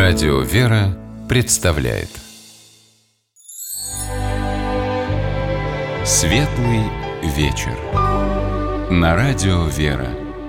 Радио «Вера» представляет Светлый вечер на Радио «Вера».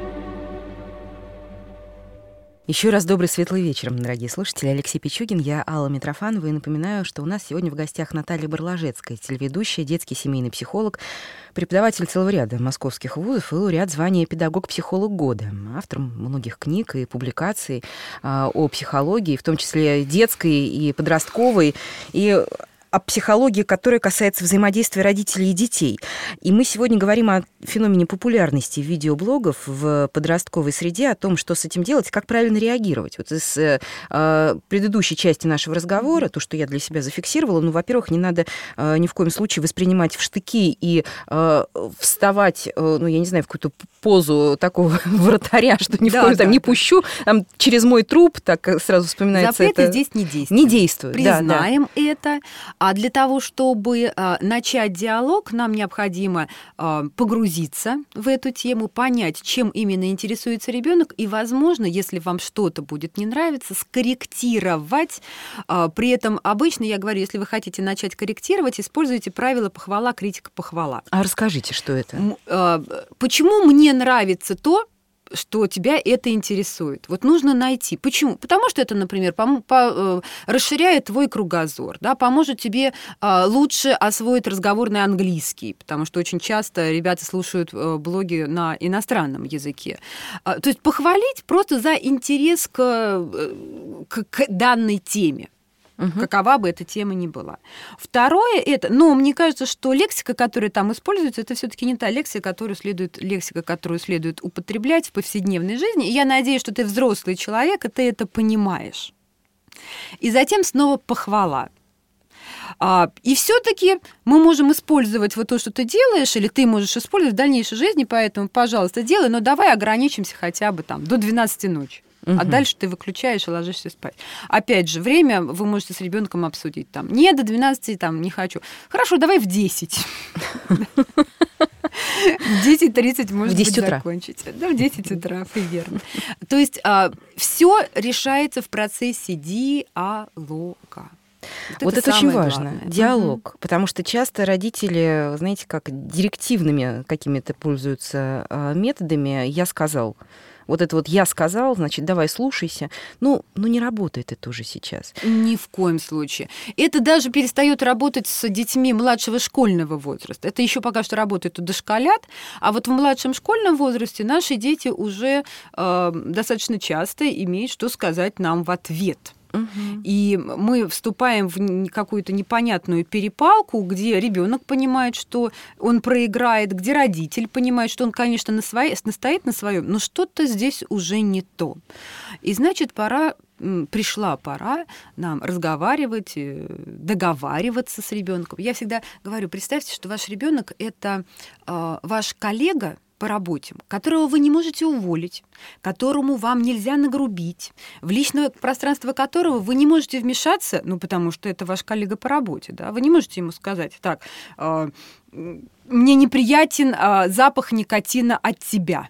Еще раз добрый светлый вечер, дорогие слушатели. Алексей Пичугин, я Алла Митрофанова. И напоминаю, что у нас сегодня в гостях Наталья Барлажецкая, телеведущая, детский семейный психолог, преподаватель целого ряда московских вузов и лауреат звания педагог-психолог года, автор многих книг и публикаций о психологии, в том числе детской и подростковой, и о психологии, которая касается взаимодействия родителей и детей. И мы сегодня говорим о феномене популярности видеоблогов в подростковой среде, о том, что с этим делать, как правильно реагировать. Вот из предыдущей части нашего разговора, то, что я для себя зафиксировала, во-первых, не надо ни в коем случае воспринимать в штыки и вставать, я не знаю, в какую-то позу такого вратаря, что ни в коем там не пущу, там, через мой труп, так сразу вспоминается. Запреты здесь не действуют. Не действуют, Признаем это. А для того, чтобы начать диалог, нам необходимо погрузиться в эту тему, понять, чем именно интересуется ребенок, и, возможно, если вам что-то будет не нравиться, скорректировать. При этом обычно я говорю, если вы хотите начать корректировать, используйте правило похвала, критика, похвала. А расскажите, что это? Почему мне нравится то, что тебя это интересует? Вот нужно найти. Почему? Потому что это, например, расширяет твой кругозор, да, поможет тебе лучше освоить разговорный английский, потому что очень часто ребята слушают блоги на иностранном языке. То есть похвалить просто за интерес к данной теме. Какова бы эта тема ни была. Второе это, мне кажется, что лексика, которая там используется, это все-таки не та лексика, которую следует употреблять в повседневной жизни. И я надеюсь, что ты взрослый человек, и ты это понимаешь. И затем снова похвала. И все-таки мы можем использовать вот то, что ты делаешь, или ты можешь использовать в дальнейшей жизни, поэтому, пожалуйста, делай, но давай ограничимся хотя бы там до 12 ночи. А дальше ты выключаешь и ложишься спать. Опять же, время вы можете с ребенком обсудить. Там, не до 12, там, не хочу. Хорошо, давай в 10. В 10:30 может быть закончить. Да, в 10 утра, примерно. То есть все решается в процессе диалога. Вот это очень важно, диалог, потому что часто родители, знаете, как директивными какими-то пользуются методами «я сказал». Вот это вот «я сказал», значит, давай слушайся. Не работает это уже сейчас. Ни в коем случае. Это даже перестает работать с детьми младшего школьного возраста. Это еще пока что работает у дошколят, а вот в младшем школьном возрасте наши дети уже достаточно часто имеют что сказать нам в ответ. И мы вступаем в какую-то непонятную перепалку, где ребенок понимает, что он проиграет, где родитель понимает, что он, конечно, настоит на своем, но что-то здесь уже не то. И значит, пришла пора нам разговаривать, договариваться с ребенком. Я всегда говорю, представьте, что ваш ребенок это ваш коллега по работе, которого вы не можете уволить, которому вам нельзя нагрубить, в личное пространство которого вы не можете вмешаться, потому что это ваш коллега по работе, да, вы не можете ему сказать, так, мне неприятен запах никотина от тебя.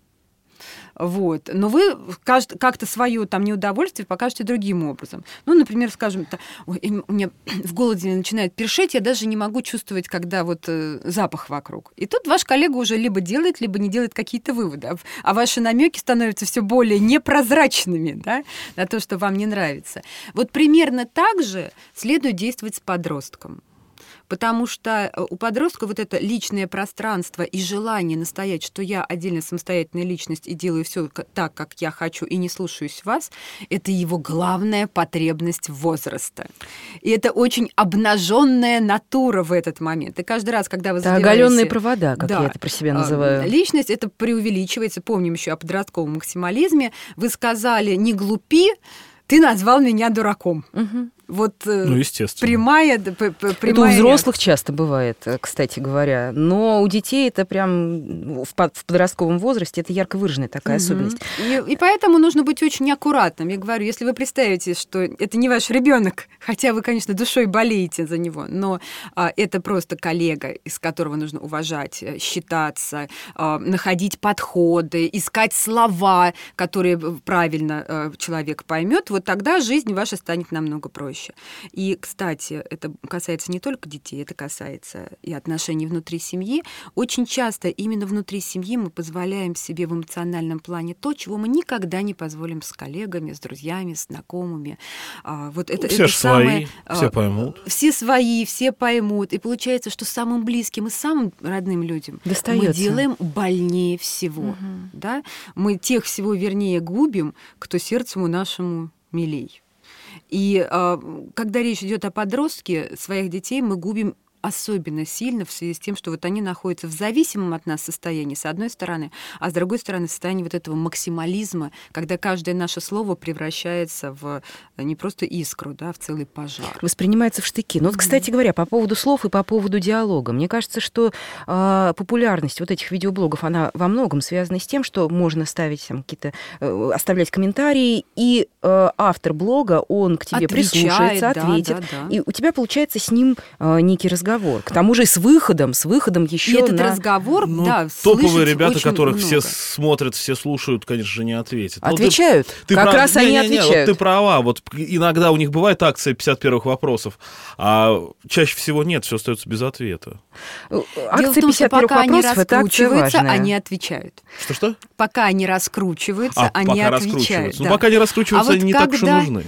Вот. Но вы как-то свое там неудовольствие покажете другим образом. Например, скажем, у меня в голоде начинает першить, я даже не могу чувствовать, когда вот запах вокруг. И тут ваш коллега уже либо делает, либо не делает какие-то выводы. А ваши намеки становятся все более непрозрачными, да, на то, что вам не нравится. Вот примерно так же следует действовать с подростком. Потому что у подростка вот это личное пространство и желание настоять, что я отдельно самостоятельная личность и делаю все так, как я хочу, и не слушаюсь вас, это его главная потребность возраста. И это очень обнаженная натура в этот момент. И каждый раз, когда вы задеваете... оголенные провода, как я это про себя называю. Личность, это преувеличивается. Помним еще о подростковом максимализме. Вы сказали «не глупи», ты назвал меня дураком. естественно. прямая... Это у взрослых часто бывает, кстати говоря. Но у детей это прям в подростковом возрасте это ярко выраженная такая особенность. И поэтому нужно быть очень аккуратным. Я говорю, если вы представите, что это не ваш ребенок, хотя вы, конечно, душой болеете за него, но это просто коллега, из которого нужно уважать, считаться, находить подходы, искать слова, которые правильно человек поймет, вот тогда жизнь ваша станет намного проще. И, кстати, это касается не только детей, это касается и отношений внутри семьи. Очень часто именно внутри семьи мы позволяем себе в эмоциональном плане то, чего мы никогда не позволим с коллегами, с друзьями, с знакомыми. Все же свои, все поймут. Все свои, все поймут. И получается, что самым близким и самым родным людям достается. Мы делаем больнее всего. Да? Мы тех всего, вернее, губим, кто сердцу нашему милей. И когда речь идет о подростке, своих детей мы губим особенно сильно в связи с тем, что вот они находятся в зависимом от нас состоянии, с одной стороны, а с другой стороны, в состоянии вот этого максимализма, когда каждое наше слово превращается в не просто искру, да, в целый пожар. Воспринимается в штыки. Но вот, кстати говоря, по поводу слов и по поводу диалога, мне кажется, что популярность вот этих видеоблогов, она во многом связана с тем, что можно ставить там какие-то, оставлять комментарии, и автор блога, он к тебе прислушается, ответит, и у тебя получается с ним некий разговор. К тому же и с выходом еще и этот разговор, топовые ребята, которых много. Все смотрят, все слушают, конечно же, не ответят. Отвечают. Как раз они отвечают. Вот ты права. Вот иногда у них бывает акция 50 первых вопросов, а чаще всего нет, все остается без ответа. Акция 50 первых вопросов — это акция важная. Они отвечают. Что? Пока они раскручиваются, они отвечают. Да. Пока они раскручиваются, они не так уж и нужны.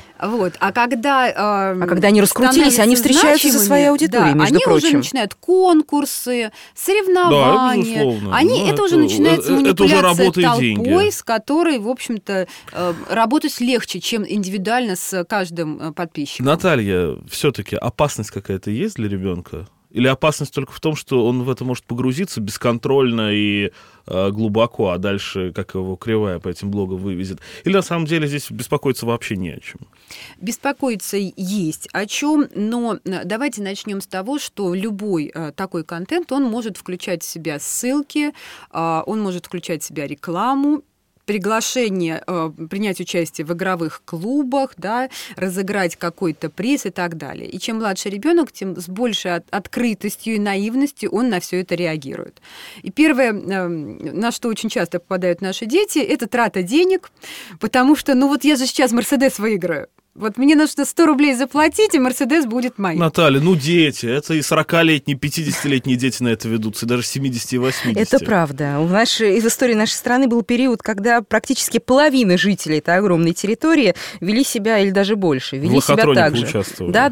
Когда они раскрутились, они встречаются со своей аудиторией, между прочим. Уже начинают конкурсы, соревнования. Это уже начинается манипуляция толпой, с которой, в общем-то, работать легче, чем индивидуально с каждым подписчиком. Наталья, все-таки опасность какая-то есть для ребенка? Или опасность только в том, что он в это может погрузиться бесконтрольно и глубоко, а дальше, как его кривая по этим блогам вывезет? Или на самом деле здесь беспокоиться вообще не о чем? Беспокоиться есть о чем, но давайте начнем с того, что любой такой контент, он может включать в себя ссылки, он может включать в себя рекламу, приглашение принять участие в игровых клубах, да, разыграть какой-то приз и так далее. И чем младше ребенок, тем с большей открытостью и наивностью он на все это реагирует. И первое, на что очень часто попадают наши дети, это трата денег, потому что, я же сейчас Мерседес выиграю. Вот мне нужно 100 рублей заплатить, и Мерседес будет моим. Наталья, дети. Это и 40-летние, 50-летние дети на это ведутся, и даже 70 и 80. Это правда. В истории нашей страны был период, когда практически половина жителей этой огромной территории вели себя, или даже больше, вели себя так же. Да.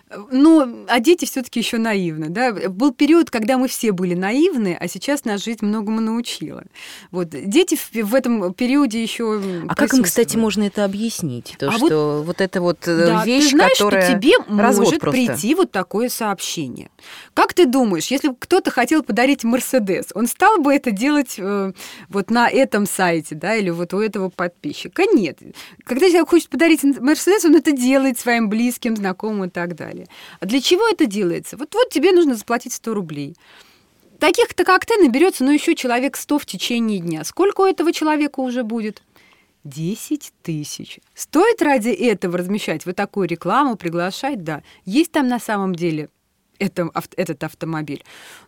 А дети все-таки еще наивны. Да? Был период, когда мы все были наивны, а сейчас нас жизнь многому научила. Вот. Дети в этом периоде еще. А как им, кстати, можно это объяснить? Это вещь, ты знаешь, которая... что тебе может просто прийти вот такое сообщение. Как ты думаешь, если бы кто-то хотел подарить Мерседес, он стал бы это делать вот на этом сайте, да, или вот у этого подписчика? Нет. Когда человек хочет подарить Мерседес, он это делает своим близким, знакомым и так далее. А для чего это делается? Вот тебе нужно заплатить 100 рублей. Таких-то, как ты, наберется, еще человек 100 в течение дня. Сколько у этого человека уже будет? 10 тысяч. Стоит ради этого размещать вот такую рекламу, приглашать? Да. Есть там на самом деле этот автомобиль?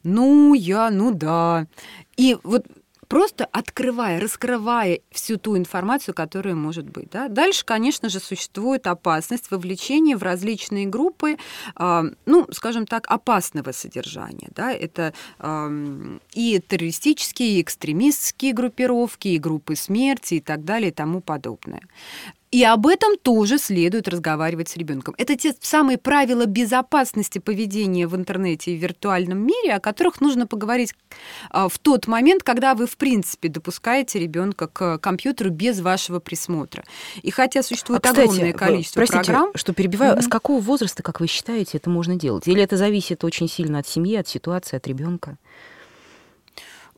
Да. И вот просто открывая, раскрывая всю ту информацию, которая может быть. Да? Дальше, конечно же, существует опасность вовлечения в различные группы, скажем так, опасного содержания. Да? Это и террористические, и экстремистские группировки, и группы смерти, и так далее, и тому подобное. И об этом тоже следует разговаривать с ребенком. Это те самые правила безопасности поведения в интернете и в виртуальном мире, о которых нужно поговорить в тот момент, когда вы, в принципе, допускаете ребенка к компьютеру без вашего присмотра. И хотя существует огромное количество программ... что перебиваю, с какого возраста, как вы считаете, это можно делать? Или это зависит очень сильно от семьи, от ситуации, от ребенка?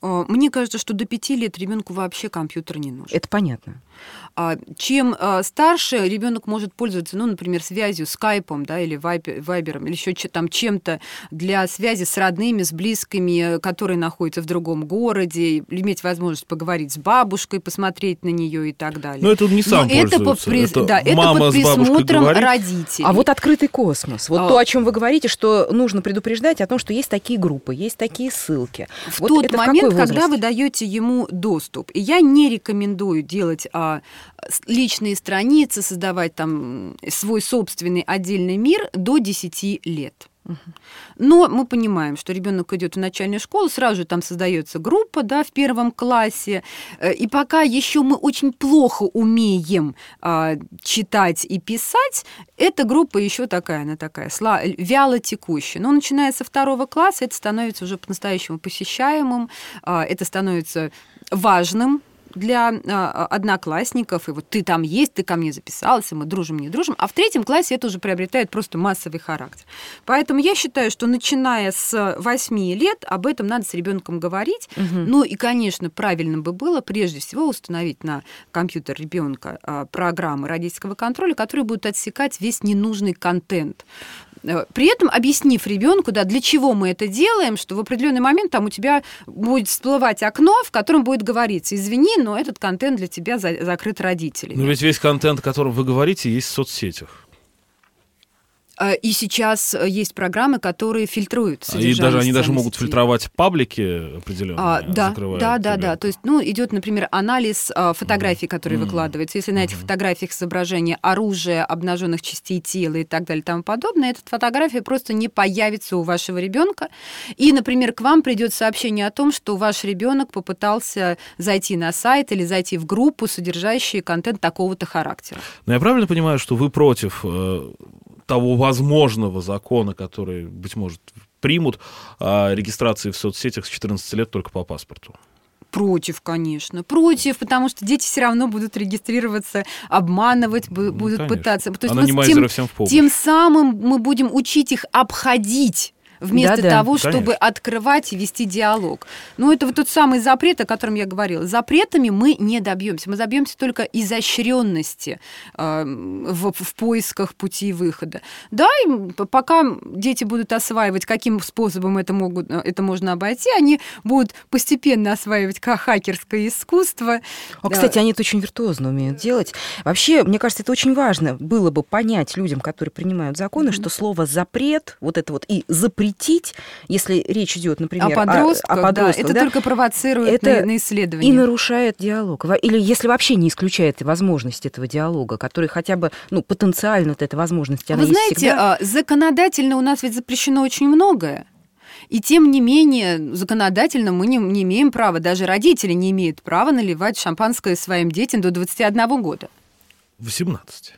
Мне кажется, что до 5 лет ребенку вообще компьютер не нужен. Это понятно. Чем старше ребенок может пользоваться, ну, например, связью, скайпом, да, или вайбером, или еще там чем-то для связи с родными, с близкими, которые находятся в другом городе, иметь возможность поговорить с бабушкой, посмотреть на нее и так далее. Но это он не сам пользуется. Это под присмотром родителей. А вот открытый космос, вот то, о чем вы говорите, что нужно предупреждать о том, что есть такие группы, есть такие ссылки. В тот момент, когда вы даете ему доступ. И я не рекомендую делать личные страницы, создавать там свой собственный отдельный мир до 10 лет. Но мы понимаем, что ребенок идет в начальную школу, сразу же там создается группа, да, в 1 классе, и пока еще мы очень плохо умеем читать и писать, эта группа еще такая, она такая вяло текущая. Но начиная со 2 класса это становится уже по-настоящему посещаемым, это становится важным для одноклассников, и вот ты там есть, ты ко мне записался, мы дружим, не дружим, а в 3 классе это уже приобретает просто массовый характер. Поэтому я считаю, что начиная с 8 лет об этом надо с ребенком говорить. Ну и, конечно, правильно бы было прежде всего установить на компьютер ребенка программы родительского контроля, которые будут отсекать весь ненужный контент. При этом объяснив ребенку, да, для чего мы это делаем, что в определенный момент там у тебя будет всплывать окно, в котором будет говориться: извини, но этот контент для тебя закрыт родителями. Но ведь весь контент, о котором вы говорите, есть в соцсетях. И сейчас есть программы, которые фильтруют содержание. И они даже могут фильтровать паблики определенные. Да. То есть, идет, например, анализ фотографий, которые выкладываются. Если на этих фотографиях изображение оружия, обнаженных частей тела и так далее и тому подобное, эта фотография просто не появится у вашего ребенка. И, например, к вам придет сообщение о том, что ваш ребенок попытался зайти на сайт или зайти в группу, содержащую контент такого-то характера. Но я правильно понимаю, что вы против того возможного закона, который, быть может, примут, о регистрации в соцсетях с 14 лет только по паспорту? Против, конечно. Против, потому что дети все равно будут регистрироваться, обманывать, будут пытаться. То есть анонимайзеры всем в помощь. Тем самым мы будем учить их обходить вместо того, чтобы открывать и вести диалог. Это вот тот самый запрет, о котором я говорила. Запретами мы не добьемся. Мы добьемся только изощренности в поисках пути выхода. Да, и пока дети будут осваивать, каким способом это можно обойти, они будут постепенно осваивать хакерское искусство. Кстати, они это очень виртуозно умеют делать. Вообще, мне кажется, это очень важно было бы понять людям, которые принимают законы, что слово «запрет», вот это вот и «запретить», если речь идет, например, о подростках, это только провоцирует на исследование. И нарушает диалог. Или если вообще не исключает возможность этого диалога, который хотя бы, потенциально эта возможность, она есть всегда. Вы знаете, законодательно у нас ведь запрещено очень многое. И тем не менее, законодательно мы не имеем права, даже родители не имеют права наливать шампанское своим детям до 21 года. 18.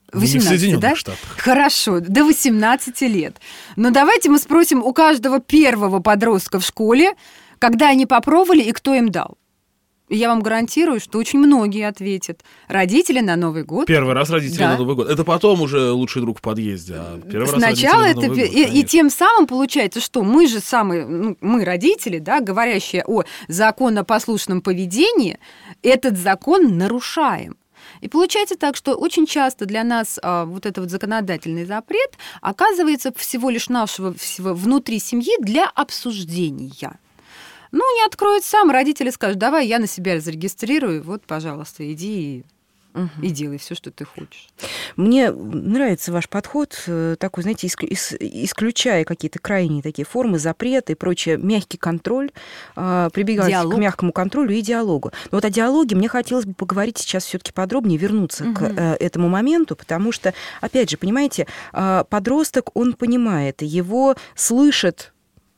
18, да? Штатах. Хорошо, до 18 лет. Но давайте мы спросим у каждого первого подростка в школе, когда они попробовали и кто им дал. И я вам гарантирую, что очень многие ответят. Родители на Новый год. Первый раз родители на Новый год. Это потом уже лучший друг в подъезде. А первый сначала раз родители на Новый год, и тем самым получается, что мы же мы родители, да, говорящие о законопослушном поведении, этот закон нарушаем. И получается так, что очень часто для нас вот этот вот законодательный запрет оказывается всего лишь нашего внутри семьи для обсуждения. Не откроет сам, родители скажут: давай я на себя зарегистрирую, вот, пожалуйста, иди и делай все, что ты хочешь. Мне нравится ваш подход такой, знаете, исключая какие-то крайние такие формы, запреты и прочее, мягкий контроль, прибегать к мягкому контролю и диалогу. Но вот о диалоге мне хотелось бы поговорить сейчас все-таки подробнее, вернуться к этому моменту, потому что, опять же, понимаете, подросток, он понимает, его слышит,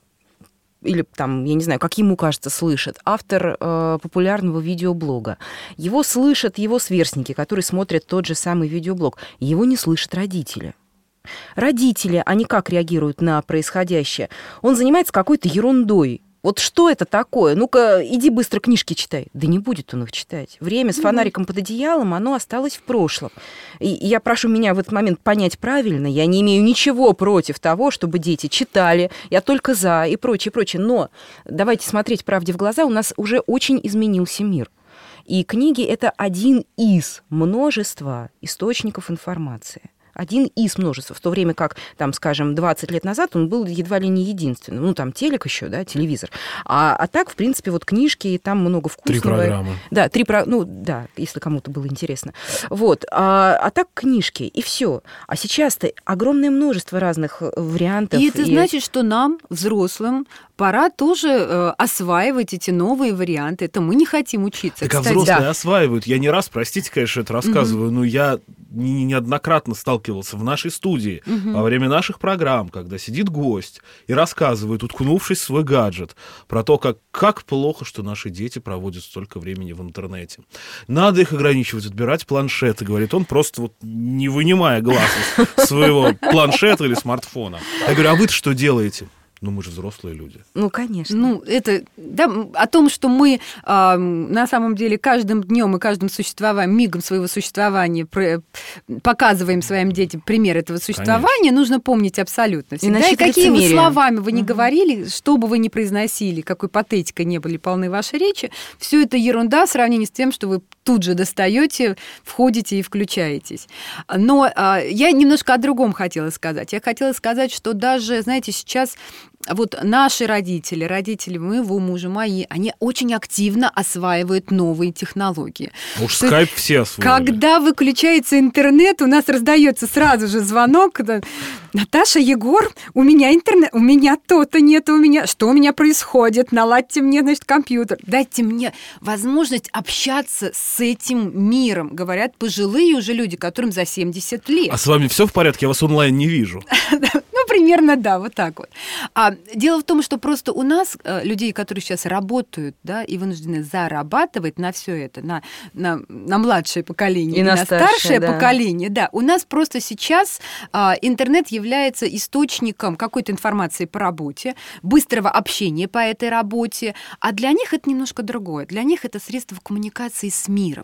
или там, я не знаю, как ему кажется, слышит автор популярного видеоблога. Его слышат его сверстники, которые смотрят тот же самый видеоблог. Его не слышат родители. Родители, они как реагируют на происходящее? Он занимается какой-то ерундой. Вот что это такое? Ну-ка, иди быстро книжки читай. Да не будет он их читать. Время с фонариком под одеялом, оно осталось в прошлом. И я прошу меня в этот момент понять правильно. Я не имею ничего против того, чтобы дети читали. Я только за и прочее, прочее. Но давайте смотреть правде в глаза. У нас уже очень изменился мир. И книги — это один из множества источников информации. Один из множества, в то время как, там, скажем, 20 лет назад он был едва ли не единственным. Ну, там телек еще, да, телевизор. А так, в принципе, вот книжки, и там много вкусного. 3 программы. Да, ну, да, если кому-то было интересно. Вот. А так книжки, и все. А сейчас-то огромное множество разных вариантов. И это значит, что нам, взрослым, пора тоже осваивать эти новые варианты. Это мы не хотим учиться. Так, кстати, взрослые осваивают. Я не раз, простите, конечно, это рассказываю, но я неоднократно сталкивался в нашей студии во время наших программ, когда сидит гость и рассказывает, уткнувшись в свой гаджет, про то, как плохо, что наши дети проводят столько времени в интернете. Надо их ограничивать, отбирать планшеты, говорит он, просто вот не вынимая глаз из своего планшета или смартфона. Я говорю, а вы-то что делаете? Ну, мы же взрослые люди. Ну, конечно. Ну, это да, о том, что мы на самом деле каждым днем и каждым мигом своего существования показываем своим детям пример этого существования, конечно, нужно помнить абсолютно всегда. И какие бы словами вы ни говорили, что бы вы ни произносили, какой патетикой не были полны ваши речи, все это ерунда в сравнении с тем, что вы тут же достаете, входите и включаетесь. Но я немножко о другом хотела сказать. Я хотела сказать, что даже, знаете, сейчас вот наши родители моего мужа, мои, они очень активно осваивают новые технологии. Уж скайп все освоили. Когда выключается интернет, у нас раздается сразу же звонок. Наташа, Егор, у меня интернет, у меня то-то нет, у меня... Что у меня происходит? Наладьте мне, значит, компьютер. Дайте мне возможность общаться с этим миром, говорят пожилые уже люди, которым за 70 лет. А с вами все в порядке? Я вас онлайн не вижу. Ну, примерно, да, вот так вот. Дело в том, что просто у нас, людей, которые сейчас работают, да, и вынуждены зарабатывать на все это, на младшее поколение и на старшее поколение, да, у нас просто сейчас интернет является источником какой-то информации по работе, быстрого общения по этой работе, а для них это немножко другое. Для них это средство коммуникации с миром.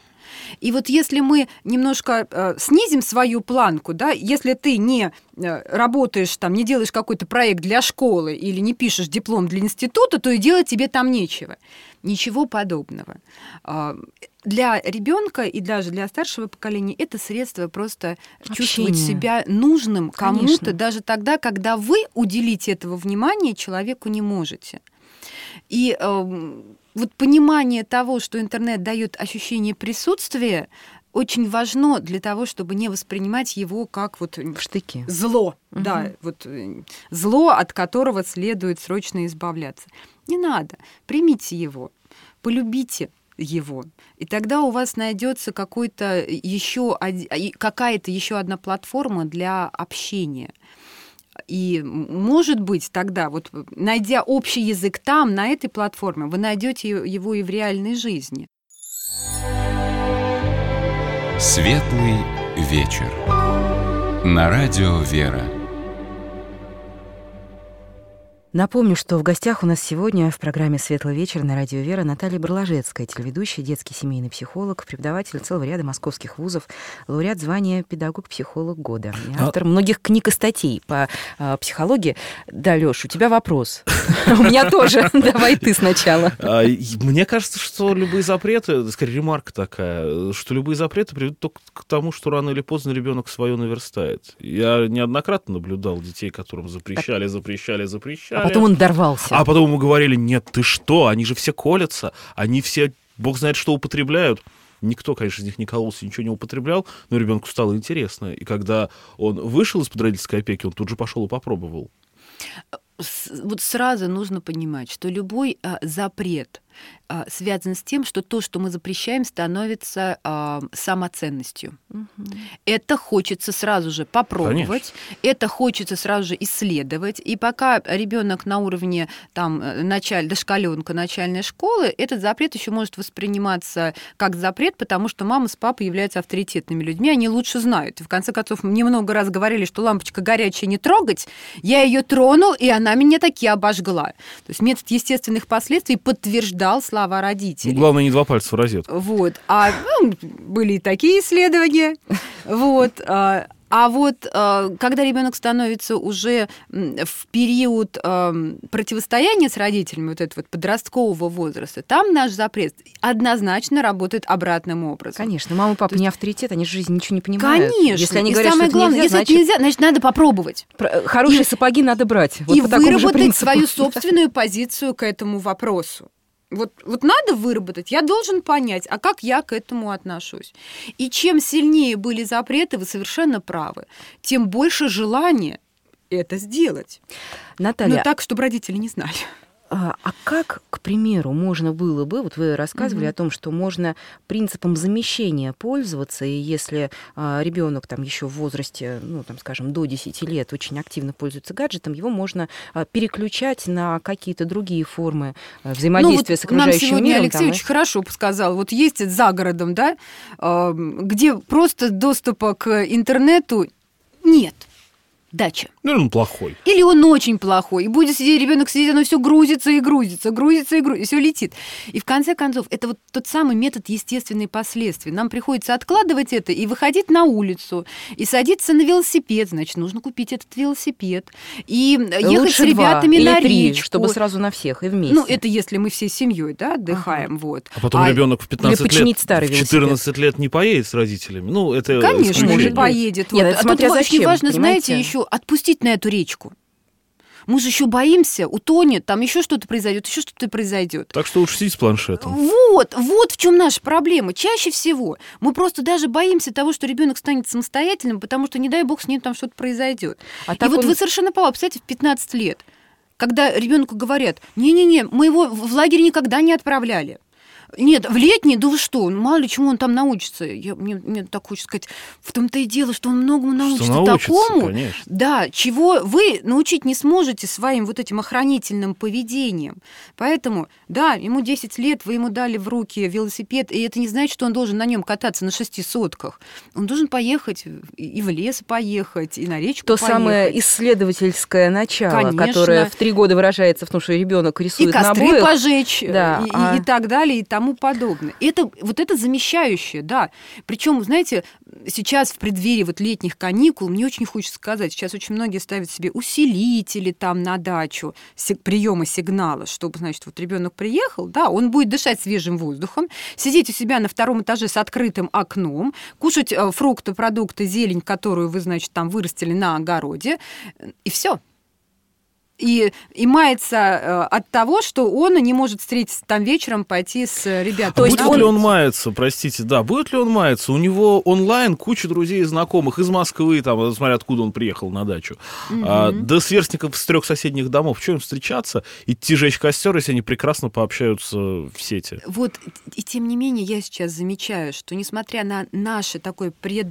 И вот если мы немножко снизим свою планку, да, если ты не работаешь, там, не делаешь какой-то проект для школы или не пишешь диплом для института, то и делать тебе там нечего. Ничего подобного. Для ребенка и даже для старшего поколения это средство просто чувствовать себя нужным кому-то, конечно, даже тогда, когда вы уделить этого внимания человеку не можете. И вот понимание того, что интернет дает ощущение присутствия, очень важно для того, чтобы не воспринимать его как вот штыки. Зло, да, вот зло, от которого следует срочно избавляться. Не надо, примите его, полюбите его, и тогда у вас найдется какая-то еще одна платформа для общения. И, может быть, тогда, вот, найдя общий язык там, на этой платформе, вы найдете его и в реальной жизни. Светлый вечер. На радио «Вера». Напомню, что в гостях у нас сегодня в программе «Светлый вечер» на радио «Вера» Наталья Барлажецкая, телеведущая, детский семейный психолог, преподаватель целого ряда московских вузов, лауреат звания «Педагог-психолог года», автор многих книг и статей по психологии. Да, Лёш, у тебя вопрос. У меня тоже. Давай ты сначала. Мне кажется, что любые запреты, скорее ремарка такая, что любые запреты приведут только к тому, что рано или поздно ребенок свое наверстает. Я неоднократно наблюдал детей, которым запрещали. А потом он дорвался. А потом ему говорили: нет, ты что, они же все колятся, они все, бог знает, что употребляют. Никто, конечно, из них не кололся, ничего не употреблял, но ребенку стало интересно. И когда он вышел из-под родительской опеки, он тут же пошел и попробовал. Вот сразу нужно понимать, что любой запрет связан с тем, что то, что мы запрещаем, становится самоценностью. Это хочется сразу же попробовать, конечно, это хочется сразу же исследовать. И пока ребенок на уровне дошколенка начальной школы, этот запрет еще может восприниматься как запрет, потому что мама с папой являются авторитетными людьми, они лучше знают. И в конце концов, мне много раз говорили, что лампочка горячая, не трогать, я ее трону, и она она меня таки обожгла. То есть метод естественных последствий подтверждал слова родителей. Главное, не 2 пальца в розетку. Вот. Были и такие исследования. Вот. А вот когда ребенок становится уже в период противостояния с родителями, вот этого вот подросткового возраста, там наш запрет однозначно работает обратным образом. Конечно, мама и папа не авторитет, они в жизни ничего не понимают. Конечно. Если они и говорят, самое что главное, это нельзя, если это нельзя, значит, надо попробовать. Хорошие сапоги надо брать. Вот и по такому же выработать принципу. свою собственную позицию к этому вопросу. Вот надо выработать, я должен понять, а как я к этому отношусь. И чем сильнее были запреты, вы совершенно правы, тем больше желания это сделать. Наталья, Но так, чтобы родители не знали. А как, к примеру, можно было бы, вот вы рассказывали о том, что можно принципом замещения пользоваться, и если ребенок там еще в возрасте, ну, там, скажем, до 10 лет очень активно пользуется гаджетом, его можно переключать на какие-то другие формы взаимодействия с окружающим нам сегодня миром. Алексей очень хорошо сказал, вот есть за городом, да, где просто доступа к интернету нет. Дача. Ну, он плохой. Или он очень плохой. И будет сидеть ребенок сидеть, оно все грузится и грузится, и все летит. И в конце концов, это вот тот самый метод естественных последствий. Нам приходится откладывать это и выходить на улицу, и садиться на велосипед. Значит, нужно купить этот велосипед. И ехать Лучше с ребятами 2 на или 3, речку. чтобы сразу на всех и вместе. Ну, это если мы всей семьей, да, отдыхаем. Вот. А потом ребенок в 15 или починить лет, старый в 14 лет не поедет с родителями. Ну, это конечно, исключение. не поедет. Нет, Вот. это А смотря тут зачем, очень важно, понимаете? знаете, еще отпустить на эту речку. Мы же еще боимся, утонет, там еще что-то произойдет. Так что уж сидеть с планшетом. Вот в чем наша проблема. Чаще всего мы просто даже боимся того, что ребенок станет самостоятельным, потому что, не дай бог, с ним там что-то произойдет. И вот вы совершенно правы, представляете, в 15 лет, когда ребенку говорят: не-не-не, мы его в лагерь никогда не отправляли. Нет, в летний, да вы что, мало ли чему он там научится. Мне так хочется сказать, в том-то и дело, что он многому научится такому, конечно. да, чего вы научить не сможете своим вот этим охранительным поведением. Поэтому, да, ему 10 лет, вы ему дали в руки велосипед, и это не значит, что он должен на нем кататься на 6 сотках. Он должен поехать и в лес поехать, и на речку То поехать. самое исследовательское начало, Конечно. которое в 3 года выражается в том, что ребенок рисует и костры на обоях. пожечь, Да, и так далее, и тому подобное. Это замещающее, да. Причем, знаете, сейчас в преддверии вот летних каникул мне очень хочется сказать, сейчас очень многие ставят себе усилители там на дачу, приема сигнала, чтобы, значит, вот ребенок приехал, да, он будет дышать свежим воздухом, сидеть у себя на 2-м этаже с открытым окном, кушать фрукты, продукты, зелень, которую вы, значит, там вырастили на огороде, и все. И мается от того, что он не может встретиться там вечером, пойти с ребятами. Будет ли он маяться, простите, да, будет ли он маяться? У него онлайн куча друзей и знакомых из Москвы, там, смотря откуда он приехал на дачу, до сверстников с 3 соседних домов. Что им встречаться, идти жечь костер, если они прекрасно пообщаются в сети? Вот, и тем не менее, я сейчас замечаю, что несмотря на наше такое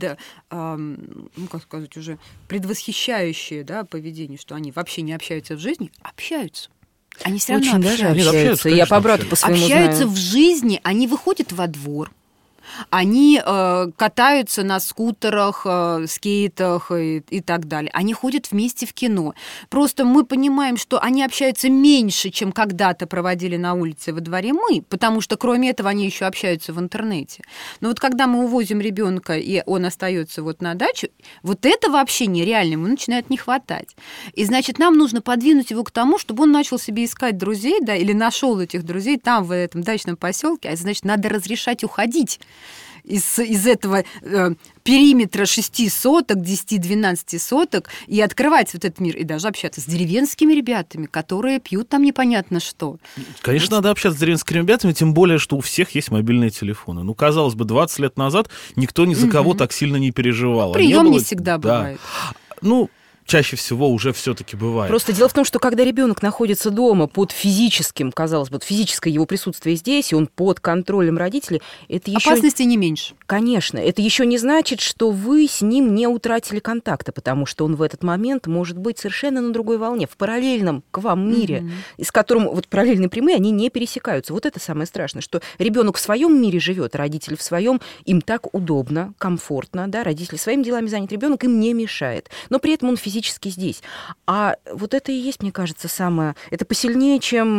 предвосхищающее, да, поведение, что они вообще не общаются в жизни, общаются. Они все равно Очень даже общаются. Нет, Я по брату по своему общаются знаю. в жизни, они выходят во двор, они катаются на скутерах, скейтах и так далее. Они ходят вместе в кино. Просто мы понимаем, что они общаются меньше, чем когда-то проводили на улице во дворе мы, потому что кроме этого они еще общаются в интернете. Но вот когда мы увозим ребенка, и он остается вот на даче, вот этого общения реально ему начинает не хватать. И значит, нам нужно подвинуть его к тому, чтобы он начал себе искать друзей, да, или нашел этих друзей там, в этом дачном поселке, а значит, надо разрешать уходить из этого периметра 6 соток, 10-12 соток и открывать вот этот мир, и даже общаться с деревенскими ребятами, которые пьют там непонятно что. Конечно, надо общаться с деревенскими ребятами, тем более, что у всех есть мобильные телефоны. Ну, казалось бы, 20 лет назад никто ни за кого так сильно не переживал. Прием не всегда бывает. Ну, чаще всего уже все-таки бывает. Просто дело в том, что когда ребенок находится дома под физическим, казалось бы, физическое его присутствие здесь, и он под контролем родителей, это еще... Опасности не меньше. Конечно, это еще не значит, что вы с ним не утратили контакта, потому что он в этот момент может быть совершенно на другой волне, в параллельном к вам мире, с которым вот параллельные прямые, они не пересекаются. Вот это самое страшное, что ребенок в своем мире живет, родители в своем, им так удобно, комфортно, да, родители своими делами занят, ребенок им не мешает, но при этом он физически здесь. А вот это и есть, мне кажется, самое, это посильнее,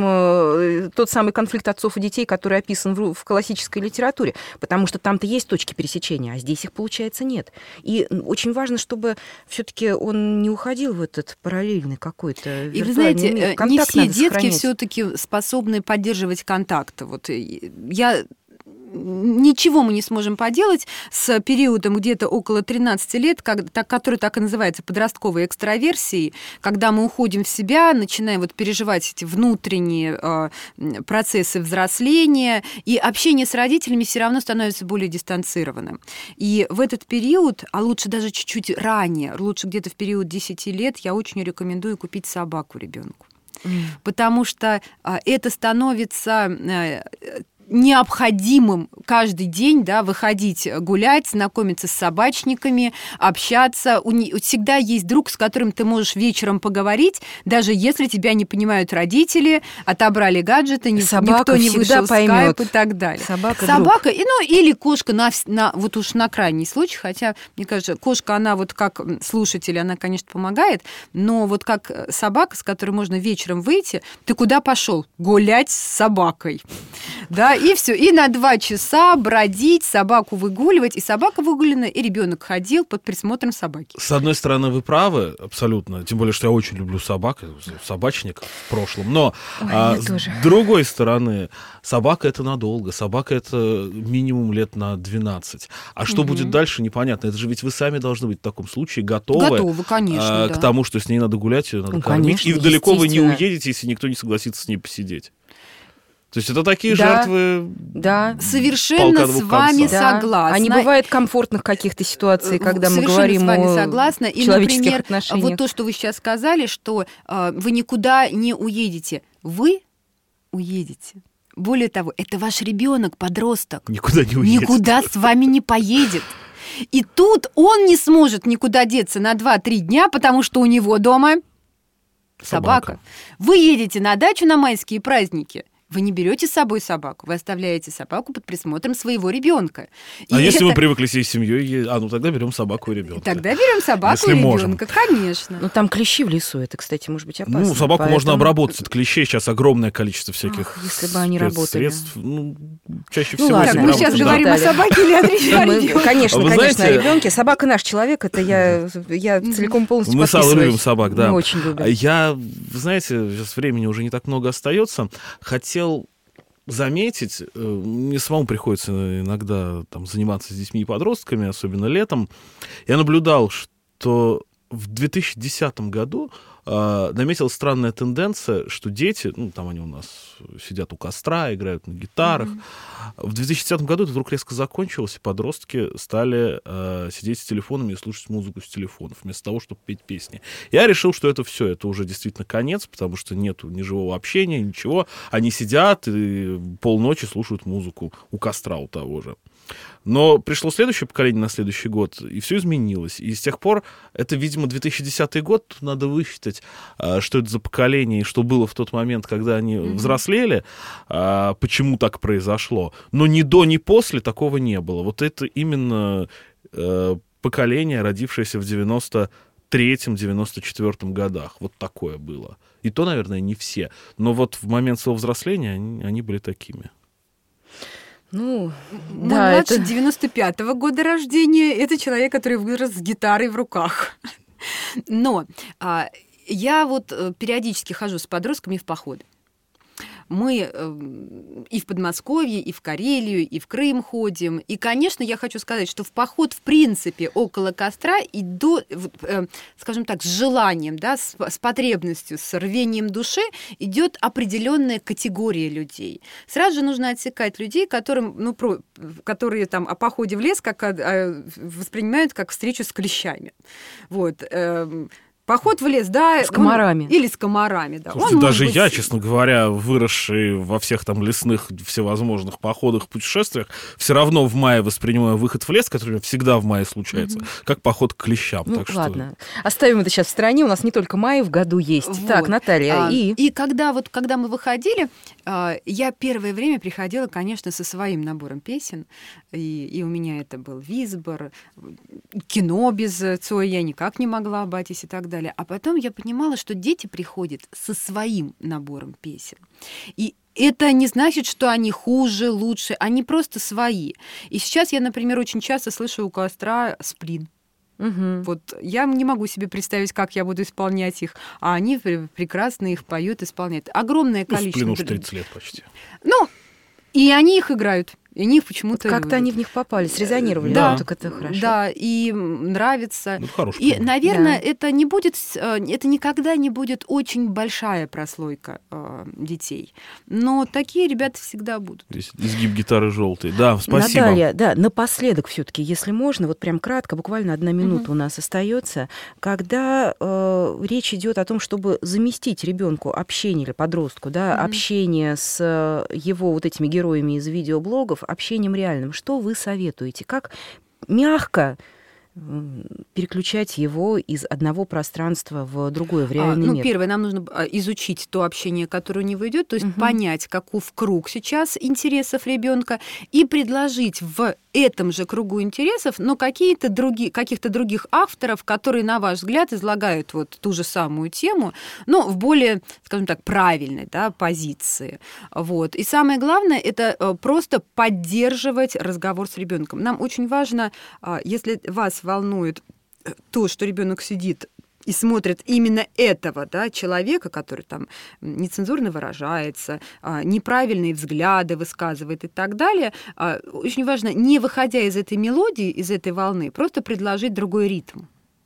чем тот самый конфликт отцов и детей, который описан в классической литературе, потому что там-то есть точки пересечения, а здесь их, получается, нет. И очень важно, чтобы все-таки он не уходил в этот параллельный какой-то виртуальный мир. И вы знаете, не все детки сохранять. все-таки способны поддерживать контакт. Вот я... Ничего мы не сможем поделать с периодом где-то около 13 лет, который так и называется подростковой экстраверсией, когда мы уходим в себя, начинаем вот переживать эти внутренние процессы взросления, и общение с родителями все равно становится более дистанцированным. И в этот период, а лучше даже чуть-чуть ранее, лучше где-то в период 10 лет, я очень рекомендую купить собаку ребенку. Потому что это становится необходимым каждый день, да, выходить гулять, знакомиться с собачниками, общаться. Всегда есть друг, с которым ты можешь вечером поговорить, даже если тебя не понимают родители, отобрали гаджеты, никто не вышел в скайп и так далее. Собака или кошка вот уж на крайний случай, хотя, мне кажется, кошка, она вот как слушатель, она, конечно, помогает, но вот как собака, с которой можно вечером выйти, ты куда пошел? Гулять с собакой. Да, и все. И на 2 часа бродить, собаку выгуливать. И собака выгулена, и ребенок ходил под присмотром собаки. С одной стороны, вы правы, абсолютно. Тем более, что я очень люблю собак, собачник в прошлом. Но с другой стороны, собака — это надолго. Собака — это минимум лет на 12. А что будет дальше, непонятно. Это же ведь вы сами должны быть в таком случае готовы конечно, к тому, что с ней надо гулять, ее надо кормить. Конечно, и далеко вы не уедете, если никто не согласится с ней посидеть. То есть это такие жертвы... Да, совершенно с вами согласна. А не бывает комфортных каких-то ситуаций, когда мы говорим о человеческих отношениях. Вот то, что вы сейчас сказали, что вы никуда не уедете. Вы уедете. Более того, это ваш ребенок, подросток. Никуда не уедет. Никуда с вами не поедет. И тут он не сможет никуда деться на 2-3 дня, потому что у него дома собака. Вы едете на дачу на майские праздники. Вы не берете с собой собаку, вы оставляете собаку под присмотром своего ребенка. А если мы привыкли всей семьей, тогда берем собаку и ребенка. Тогда берем собаку и ребенка, конечно. Ну там клещи в лесу, это, кстати, может быть опасно. Ну, собаку можно обработать от клещей, сейчас огромное количество всяких если бы они работали. Средств. Чаще всего. Ладно, мы сейчас говорим о собаке или о ребенке? Конечно, о ребенке. Собака наш человек, это я целиком полностью подписываюсь. Мы с Аллой любим собак, да. Мы очень любим. Я, знаете, сейчас времени уже не так много остается. Хотел заметить, мне самому приходится иногда заниматься с детьми и подростками, особенно летом. Я наблюдал, что в 2010 году наметилась странная тенденция, что дети, там они у нас сидят у костра, играют на гитарах. В 2010 году это вдруг резко закончилось, и подростки стали сидеть с телефонами и слушать музыку с телефонов, вместо того, чтобы петь песни. Я решил, что это все, это уже действительно конец, потому что нету ни живого общения, ничего. Они сидят и полночи слушают музыку у костра у того же. Но пришло следующее поколение на следующий год, и все изменилось. И с тех пор, это, видимо, 2010 год, надо высчитать, что это за поколение, и что было в тот момент, когда они взрослели, почему так произошло. Но ни до, ни после такого не было. Вот это именно поколение, родившееся в 93-94 годах. Вот такое было. И то, наверное, не все. Но вот в момент своего взросления они были такими. Мой младший 95-го года рождения, это человек, который вырос с гитарой в руках. Но я вот периодически хожу с подростками в походы. Мы и в Подмосковье, и в Карелию, и в Крым ходим. И, конечно, я хочу сказать, что в поход, в принципе, около костра и скажем так, с желанием, да, с потребностью, с рвением души идет определенная категория людей. Сразу же нужно отсекать людей, которые там о походе в лес воспринимают как встречу с клещами. Вот. Поход в лес, да. С комарами. Или с комарами, да. Слушайте, даже я, честно говоря, выросший во всех там лесных всевозможных походах, путешествиях, все равно в мае воспринимаю выход в лес, который у меня всегда в мае случается, как поход к клещам. Ну, так ладно. Оставим это сейчас в стороне. У нас не только май в году есть. Вот. Так, Наталья, И когда мы выходили, я первое время приходила, конечно, со своим набором песен. И у меня это был Висбор, кино без Цоя я никак не могла обойтись и так далее. А потом я понимала, что дети приходят со своим набором песен. И это не значит, что они хуже, лучше, они просто свои. И сейчас я, например, очень часто слышу у костра «Сплин». Угу. Вот я не могу себе представить, как я буду исполнять их, а они прекрасно их поют, исполняют. Огромное количество. «Сплин» уж 30 лет почти. Ну, и они их играют. И они их почему-то Как-то любят. они в них попали, срезонировали. Да, так это хорошо. Да, и нравится. Ну, хороший И, пример. наверное, Да. это не будет, это никогда не будет очень большая прослойка детей. Но такие ребята всегда будут. Здесь изгиб гитары желтый. Да, спасибо. Наталья, да, напоследок все-таки, если можно, вот прям кратко, буквально 1 минута у нас остается, когда речь идет о том, чтобы заместить ребенку общение или подростку, да, общение с его вот этими героями из видеоблогов, общением реальным, что вы советуете? Как мягко переключать его из одного пространства в другое, в реальный мир? Первое, нам нужно изучить то общение, которое у него идет, то есть понять, каков круг сейчас интересов ребенка, и предложить в этом же кругу интересов, но каких-то других авторов, которые, на ваш взгляд, излагают вот ту же самую тему, но в более, скажем так, правильной, да, позиции. Вот. И самое главное, это просто поддерживать разговор с ребенком. Нам очень важно, если вас волнует то, что ребенок сидит и смотрит именно этого, да, человека, который там нецензурно выражается, неправильные взгляды высказывает и так далее, очень важно, не выходя из этой мелодии, из этой волны, просто предложить другой ритм.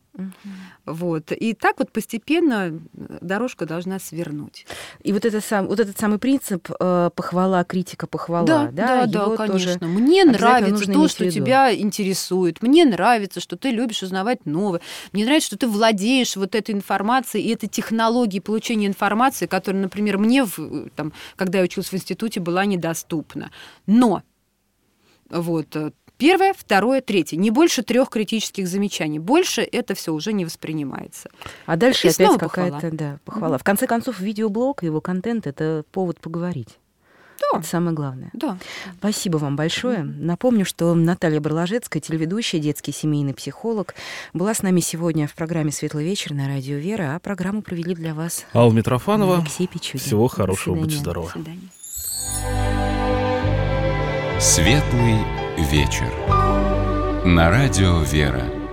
Вот. И так вот постепенно дорожка должна свернуть. И вот этот самый принцип похвала, критика, похвала, да, да, его конечно. тоже Мне нравится нужно то, иметь в что виду. тебя интересует. Мне нравится, что ты любишь узнавать новое. Мне нравится, что ты владеешь вот этой информацией и этой технологией получения информации, которая, например, мне, когда я училась в институте, была недоступна. Но вот 1, 2, 3. Не больше 3 критических замечаний. Больше это все уже не воспринимается. А дальше И опять снова какая-то похвала. В конце концов, видеоблог, его контент — это повод поговорить. Да. Это самое главное. Да. Спасибо вам большое. Напомню, что Наталья Барлажецкая, телеведущая, детский семейный психолог, была с нами сегодня в программе «Светлый вечер» на радио «Вера», а программу провели для вас Алла Митрофанова. Алексей Пичугин. Всего хорошего, До будьте свидания. здоровы. До свидания. Светлый вечер. На радио «Вера».